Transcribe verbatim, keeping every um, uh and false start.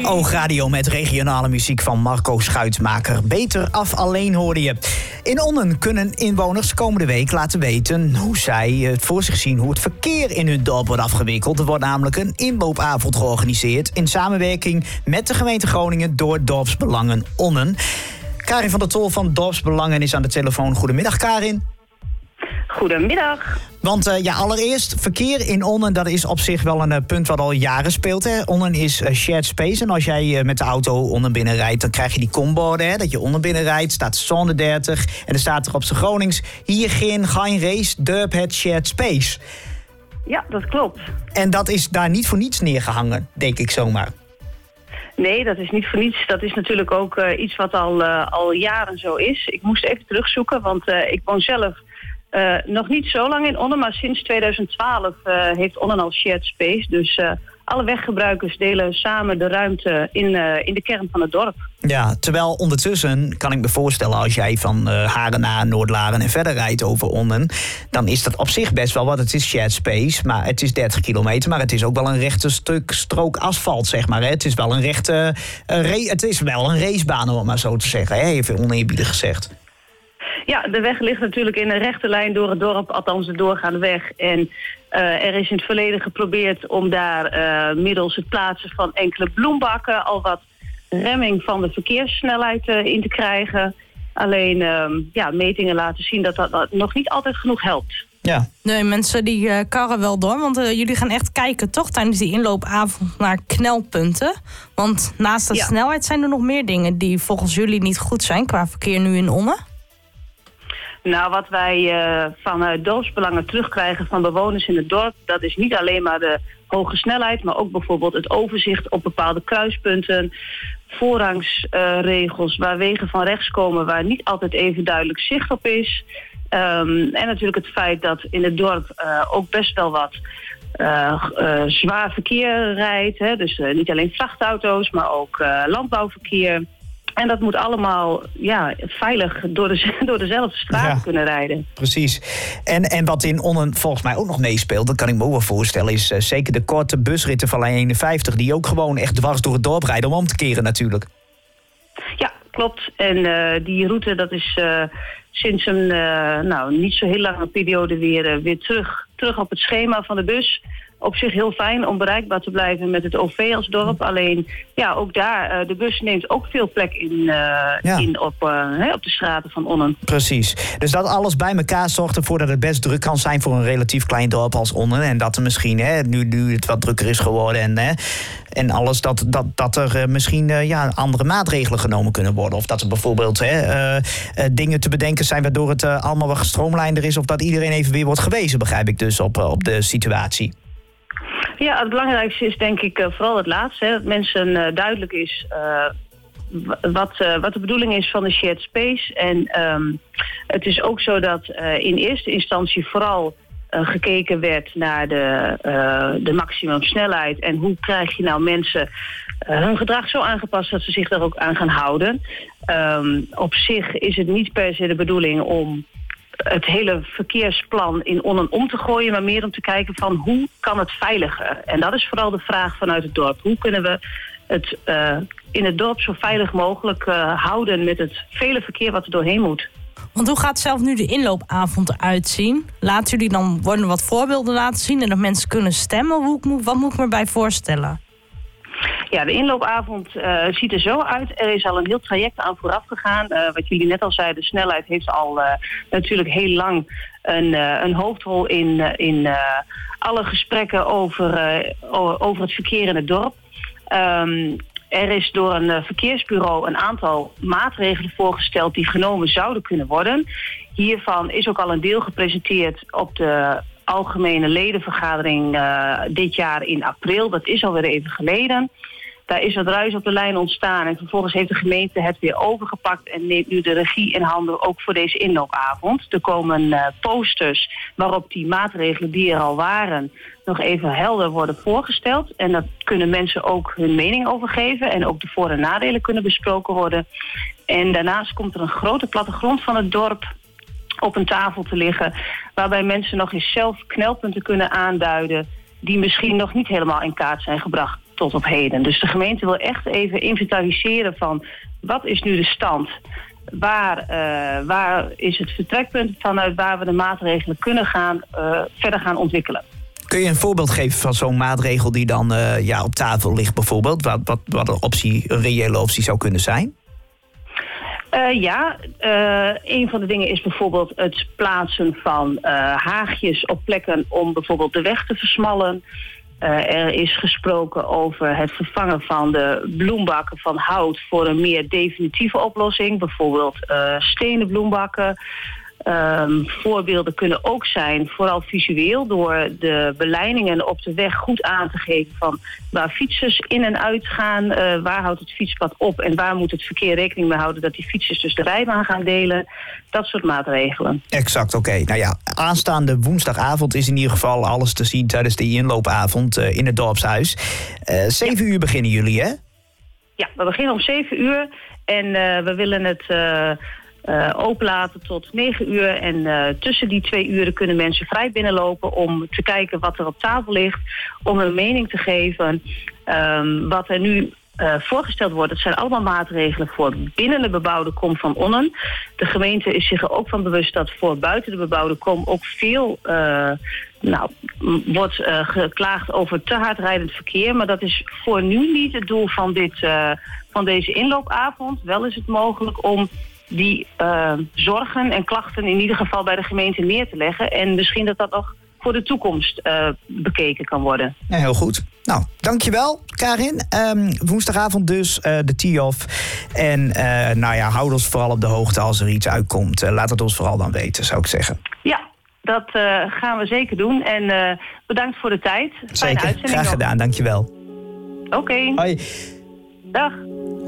Oogradio met regionale muziek van Marco Schuitmaker. Beter af alleen hoorde je. In Onnen kunnen inwoners komende week laten weten hoe zij het voor zich zien, hoe het verkeer in hun dorp wordt afgewikkeld. Er wordt namelijk een inloopavond georganiseerd in samenwerking met de gemeente Groningen door Dorpsbelangen Onnen. Karin van der Tol van Dorpsbelangen is aan de telefoon. Goedemiddag, Karin. Goedemiddag. Want uh, ja, allereerst, verkeer in Onnen, dat is op zich wel een uh, punt wat al jaren speelt. Hè? Onnen is uh, shared space. En als jij uh, met de auto Onnen binnenrijdt, dan krijg je die komborden. Hè? Dat je Onnen binnenrijdt, staat zone dertig. En er staat er op z'n Gronings, hier geen, geen race, dorp het shared space. Ja, dat klopt. En dat is daar niet voor niets neergehangen, denk ik zomaar. Nee, dat is niet voor niets. Dat is natuurlijk ook uh, iets wat al, uh, al jaren zo is. Ik moest even terugzoeken, want uh, ik woon zelf uh, nog niet zo lang in Onnen, maar sinds tweeduizend twaalf uh, heeft Onnen al shared space. Dus uh, alle weggebruikers delen samen de ruimte in, uh, in de kern van het dorp. Ja, terwijl ondertussen kan ik me voorstellen, als jij van uh, Harena, Noordlaren en verder rijdt over Onnen, dan is dat op zich best wel wat. Het is shared space, maar het is dertig kilometer, maar het is ook wel een rechte stuk strook asfalt, zeg maar. Hè. Het is wel een rechte, uh, re- het is wel een racebaan, om het maar zo te zeggen. Hè. Even oneerbiedig gezegd. Ja, de weg ligt natuurlijk in een rechte lijn door het dorp, althans de doorgaande weg. En uh, er is in het verleden geprobeerd om daar uh, middels het plaatsen van enkele bloembakken al wat remming van de verkeerssnelheid uh, in te krijgen. Alleen uh, ja, metingen laten zien dat dat, dat nog niet altijd genoeg helpt. Ja. Nee, mensen die uh, karren wel door, want uh, jullie gaan echt kijken toch tijdens die inloopavond naar knelpunten. Want naast de ja. snelheid zijn er nog meer dingen die volgens jullie niet goed zijn qua verkeer nu in Onnen? Nou, wat wij uh, vanuit Dorpsbelangen terugkrijgen van bewoners in het dorp, dat is niet alleen maar de hoge snelheid, maar ook bijvoorbeeld het overzicht op bepaalde kruispunten, voorrangsregels uh, waar wegen van rechts komen waar niet altijd even duidelijk zicht op is. Um, en natuurlijk het feit dat in het dorp uh, ook best wel wat uh, uh, zwaar verkeer rijdt. Hè? Dus uh, niet alleen vrachtauto's, maar ook uh, landbouwverkeer. En dat moet allemaal ja, veilig door, de, door dezelfde straten ja, kunnen rijden. Precies. En, en wat in Onnen volgens mij ook nog meespeelt, dat kan ik me ook wel voorstellen, is uh, zeker de korte busritten van lijn eenenvijftig, die ook gewoon echt dwars door het dorp rijden om om te keren natuurlijk. Ja, klopt. En uh, die route, dat is uh, sinds een uh, nou, niet zo heel lange periode weer, uh, weer terug, terug op het schema van de bus. Op zich heel fijn om bereikbaar te blijven met het O V als dorp. Alleen, ja, ook daar, uh, de bus neemt ook veel plek in, uh, ja. in op, uh, hè, op de straten van Onnen. Precies. Dus dat alles bij elkaar zorgt ervoor dat het best druk kan zijn voor een relatief klein dorp als Onnen. En dat er misschien, hè, nu, nu het wat drukker is geworden en, hè, en alles, dat, dat, dat er uh, misschien uh, ja, andere maatregelen genomen kunnen worden. Of dat er bijvoorbeeld hè, uh, uh, dingen te bedenken zijn waardoor het uh, allemaal wat gestroomlijnder is. Of dat iedereen even weer wordt gewezen, begrijp ik dus, op, uh, op de situatie. Ja, het belangrijkste is denk ik uh, vooral het laatste. Hè, dat mensen uh, duidelijk is uh, wat, uh, wat de bedoeling is van de shared space. En um, het is ook zo dat uh, in eerste instantie vooral uh, gekeken werd naar de, uh, de maximumsnelheid. En hoe krijg je nou mensen uh, hun gedrag zo aangepast dat ze zich daar ook aan gaan houden. Um, op zich is het niet per se de bedoeling om het hele verkeersplan in Onnen om te gooien, maar meer om te kijken van hoe kan het veiliger? En dat is vooral de vraag vanuit het dorp. Hoe kunnen we het uh, in het dorp zo veilig mogelijk uh, houden met het vele verkeer wat er doorheen moet? Want hoe gaat zelf nu de inloopavond eruit zien? Laten jullie dan worden wat voorbeelden laten zien en dat mensen kunnen stemmen? Hoe, wat moet ik me bij voorstellen? Ja, de inloopavond uh, ziet er zo uit. Er is al een heel traject aan vooraf gegaan. Uh, wat jullie net al zeiden, de snelheid heeft al uh, natuurlijk heel lang een, uh, een hoofdrol in, uh, in uh, alle gesprekken over, uh, over het verkeer in het dorp. Um, er is door een uh, verkeersbureau een aantal maatregelen voorgesteld die genomen zouden kunnen worden. Hiervan is ook al een deel gepresenteerd op de algemene ledenvergadering uh, dit jaar in april. Dat is alweer even geleden. Daar is wat ruis op de lijn ontstaan en vervolgens heeft de gemeente het weer overgepakt en neemt nu de regie in handen ook voor deze inloopavond. Er komen uh, posters waarop die maatregelen die er al waren nog even helder worden voorgesteld. En daar kunnen mensen ook hun mening over geven en ook de voor- en nadelen kunnen besproken worden. En daarnaast komt er een grote plattegrond van het dorp op een tafel te liggen, waarbij mensen nog eens zelf knelpunten kunnen aanduiden die misschien nog niet helemaal in kaart zijn gebracht. tot op heden. Dus de gemeente wil echt even inventariseren van wat is nu de stand? Waar, uh, waar is het vertrekpunt vanuit waar we de maatregelen kunnen gaan uh, verder gaan ontwikkelen? Kun je een voorbeeld geven van zo'n maatregel die dan uh, ja, op tafel ligt bijvoorbeeld? Wat, wat, wat een, optie, een reële optie zou kunnen zijn? Uh, ja, uh, een van de dingen is bijvoorbeeld het plaatsen van uh, haagjes op plekken om bijvoorbeeld de weg te versmallen. Uh, er is gesproken over het vervangen van de bloembakken van hout voor een meer definitieve oplossing. Bijvoorbeeld uh, stenen bloembakken. Um, voorbeelden kunnen ook zijn, vooral visueel, door de beleidingen op de weg goed aan te geven van waar fietsers in en uit gaan, uh, waar houdt het fietspad op en waar moet het verkeer rekening mee houden dat die fietsers dus de rijbaan gaan delen. Dat soort maatregelen. Exact, oké. Okay. Nou ja, aanstaande woensdagavond is in ieder geval alles te zien tijdens de inloopavond uh, in het dorpshuis. Uh, zeven ja. uur beginnen jullie, hè? Ja, we beginnen om zeven uur en uh, we willen het Uh, Uh, openlaten tot negen uur. En uh, tussen die twee uren kunnen mensen vrij binnenlopen om te kijken wat er op tafel ligt. Om hun mening te geven. Um, wat er nu uh, voorgesteld wordt, dat zijn allemaal maatregelen voor binnen de bebouwde kom van Onnen. De gemeente is zich er ook van bewust dat voor buiten de bebouwde kom ook veel Uh, Nou, wordt uh, geklaagd over te hard rijdend verkeer. Maar dat is voor nu niet het doel van, dit, uh, van deze inloopavond. Wel is het mogelijk om die uh, zorgen en klachten in ieder geval bij de gemeente neer te leggen. En misschien dat dat nog voor de toekomst uh, bekeken kan worden. Ja, heel goed. Nou, dankjewel, Karin. Um, woensdagavond dus, uh, de tee-off. En uh, nou ja, houd ons vooral op de hoogte als er iets uitkomt. Uh, laat het ons vooral dan weten, zou ik zeggen. Ja, dat uh, gaan we zeker doen. En uh, bedankt voor de tijd. Zeker, graag gedaan, dankjewel. Oké. Hoi. Dag.